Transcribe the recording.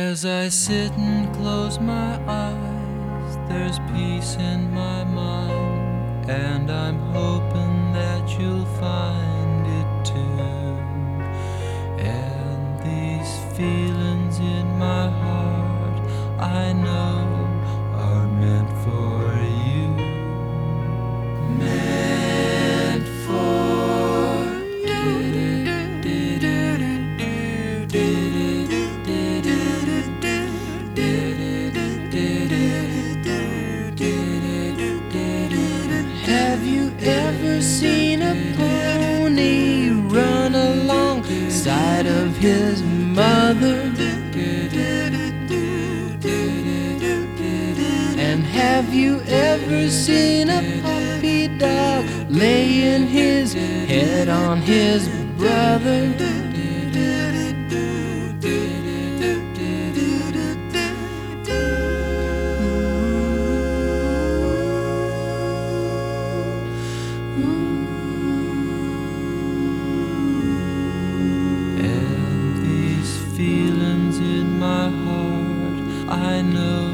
As I sit and close my eyes, there's peace in my mind, and I'm hoping that you'll find it too. And these feelings in my heart, I know, are meant for you. Meant for Have you ever seen a pony run alongside of his mother? And have you ever seen a puppy dog laying his head on his brother? And these feelings in my heart, I know